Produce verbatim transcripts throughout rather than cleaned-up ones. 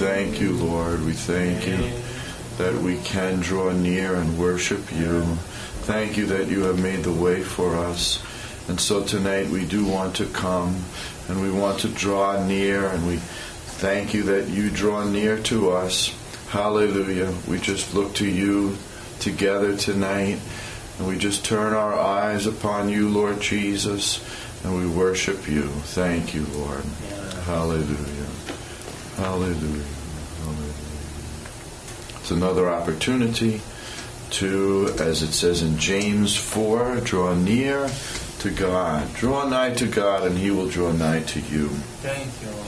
thank you, Lord. We thank you that we can draw near and worship you. Thank you that you have made the way for us. And so tonight we do want to come and we want to draw near, and we thank you that you draw near to us. Hallelujah. We just look to you together tonight, and we just turn our eyes upon you, Lord Jesus, and we worship you. Thank you, Lord. Hallelujah. Hallelujah. Hallelujah. It's another opportunity to, as it says in James four, draw near to God. Draw nigh to God, and he will draw nigh to you. Thank you, Lord.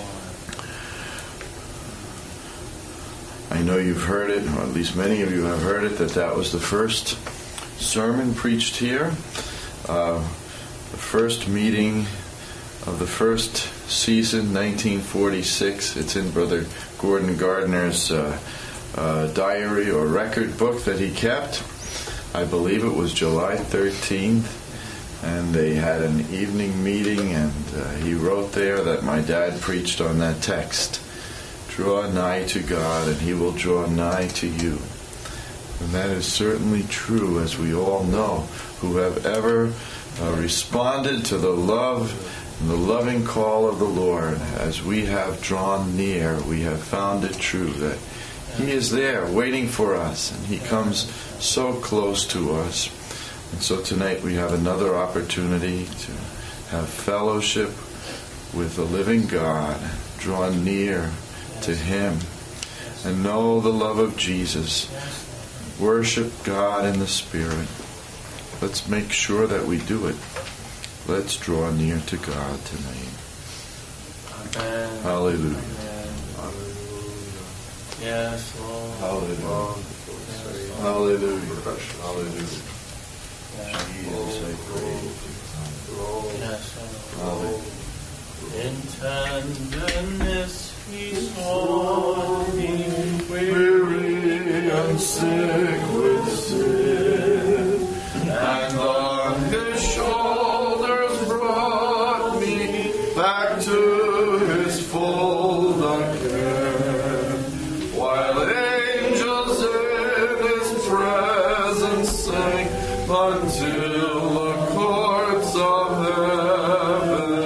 I know you've heard it, or at least many of you have heard it, that that was the first sermon preached here. Uh, the first meeting of the first season, nineteen forty-six. It's in Brother Gordon Gardner's uh, uh, diary or record book that he kept. I believe it was July thirteenth, and they had an evening meeting, and uh, he wrote there that my dad preached on that text. Draw nigh to God, and he will draw nigh to you. And that is certainly true, as we all know, who have ever uh, responded to the love and the loving call of the Lord. As we have drawn near, we have found it true that he is there waiting for us, and he comes so close to us. And so tonight we have another opportunity to have fellowship with the living God, draw near to him, and know the love of Jesus. Worship God in the Spirit. Let's make sure that we do it. Let's draw near to God tonight. Amen. Hallelujah. Amen. Hallelujah. Yes, Lord. Hallelujah. Yes, Lord. Hallelujah. Hallelujah. Yes, Jesus, I praise Lord. Yes, Lord. Hallelujah. In tenderness he saw me, Weary and sick with sin, and on his shoulders brought me back to his fold again, while angels in his presence sang until the courts of heaven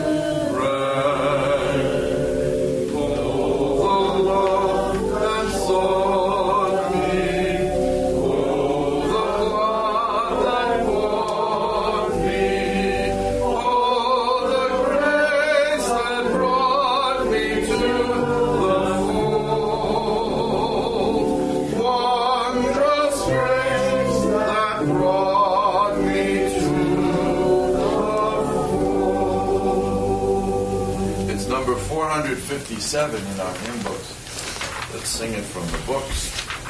fifty-seven in our hymn books. Let's sing it from the books.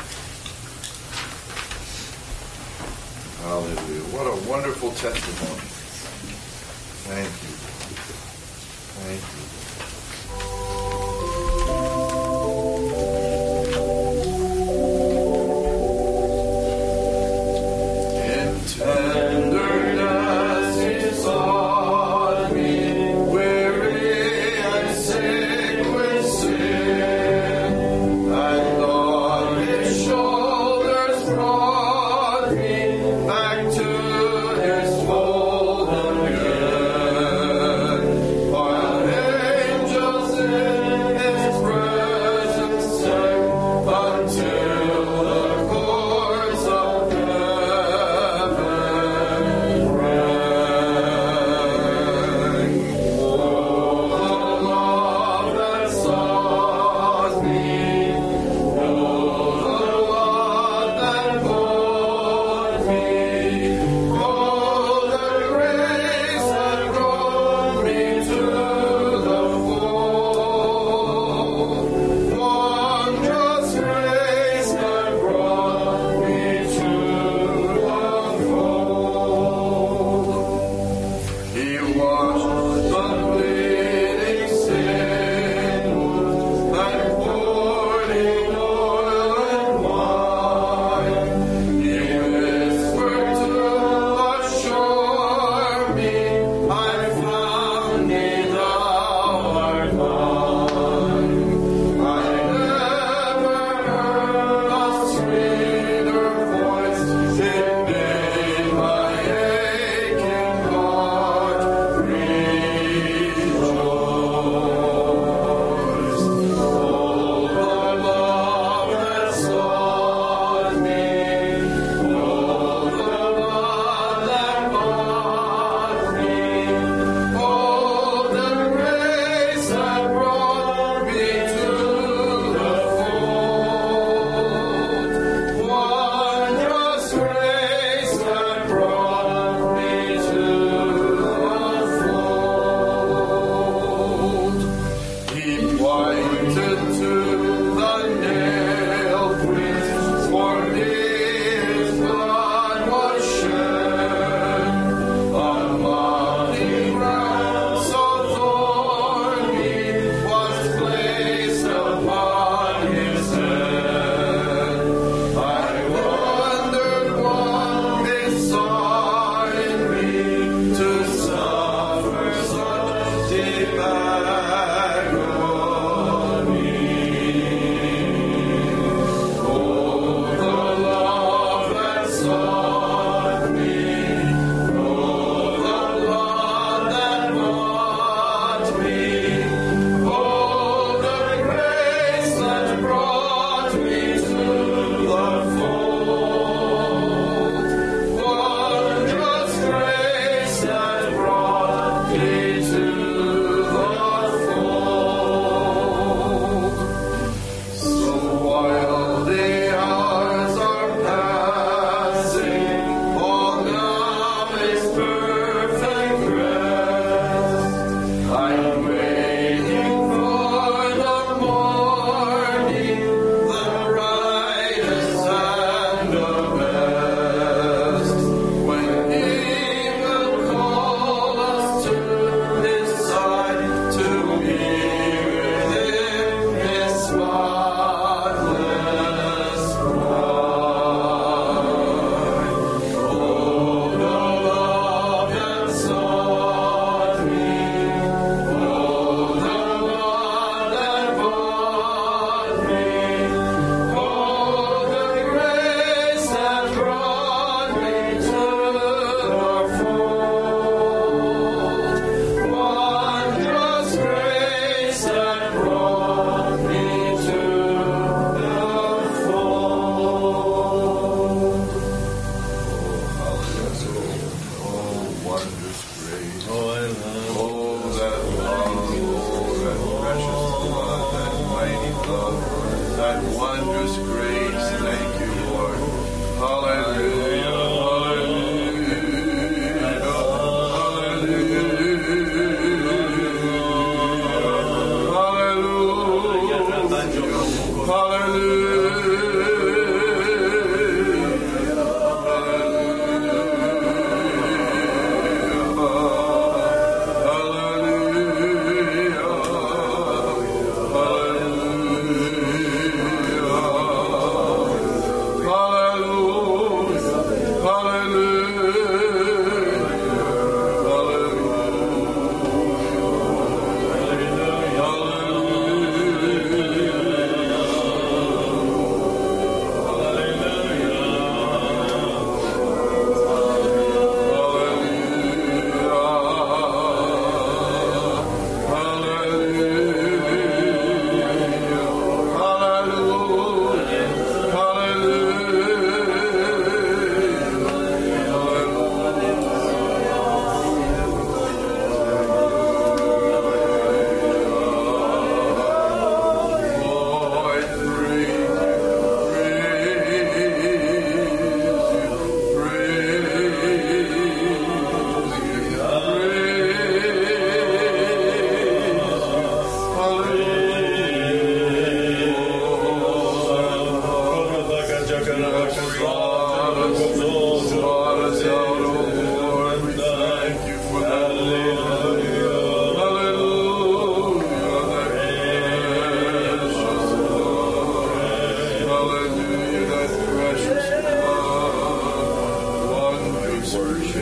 Hallelujah. What a wonderful testimony. Thank you. Thank you. His fold again, while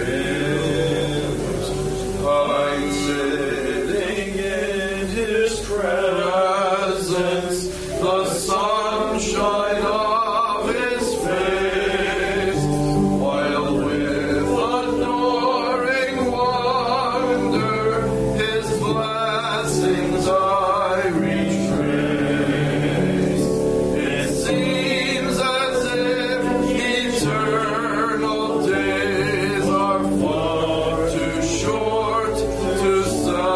I'm sitting in His presence, the sunshine of His face, while with adoring wonder His blessings I retrace. It seems as if eternal days are far too short to celebrate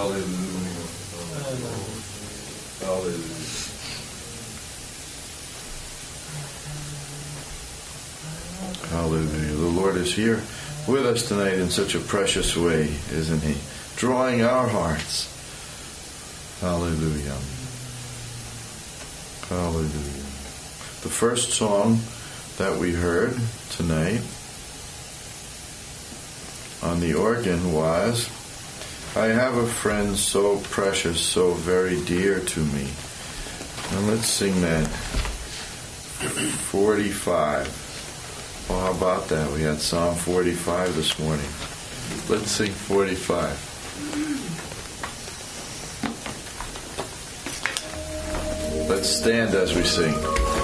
Hallelujah. Hallelujah. Hallelujah. The Lord is here with us tonight in such a precious way, isn't He? Drawing our hearts. Hallelujah. Hallelujah. The first song that we heard tonight on the organ was, I have a friend so precious, so very dear to me. And let's sing that. forty-five. Well, how about that? We had Psalm forty-five this morning. Let's sing forty-five. Let's stand as we sing.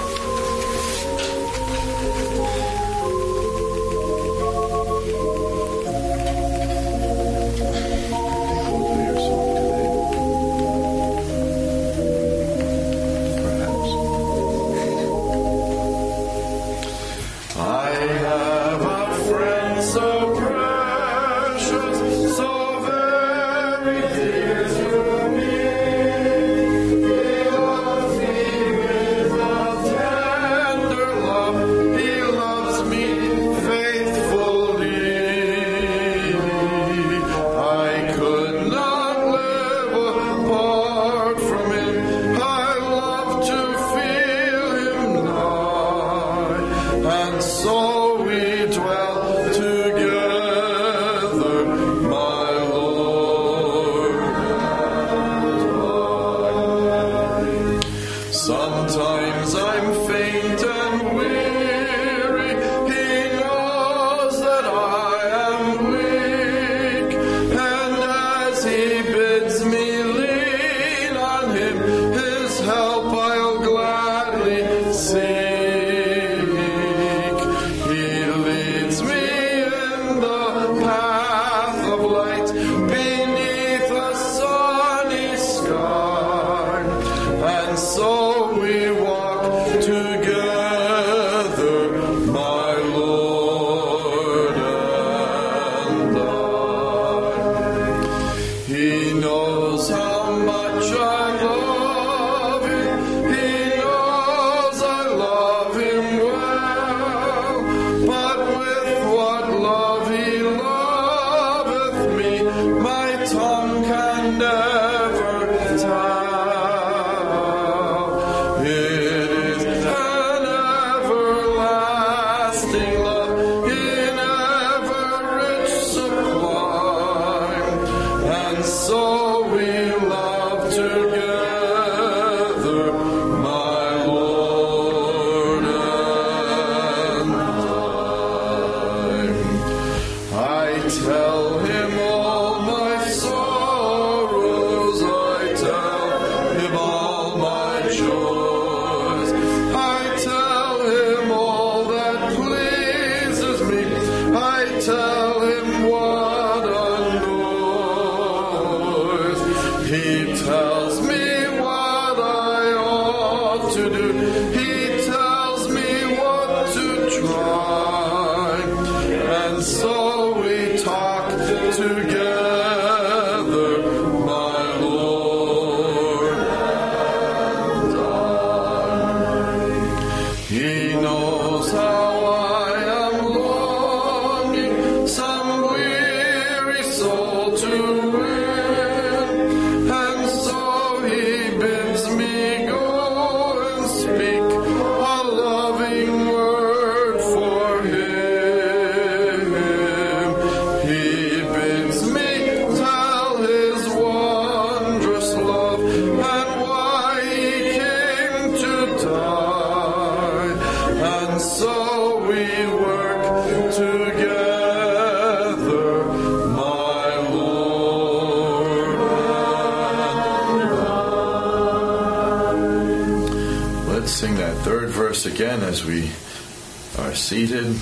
Again as we are seated.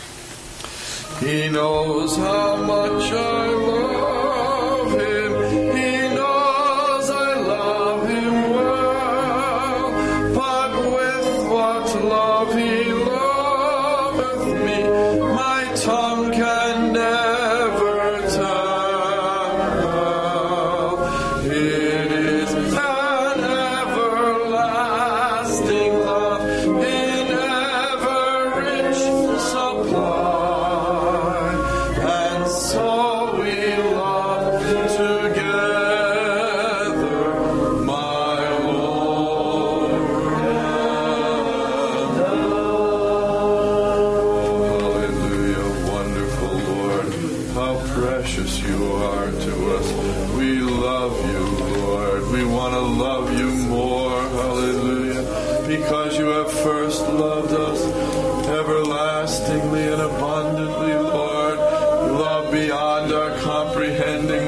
He knows how much I love him. He knows I love him well. But with what love he loveth me, my tongue can never tell. precious you are to us. We love you, Lord. We want to love you more. Hallelujah. Because you have first loved us everlastingly and abundantly, Lord. Love beyond our comprehending,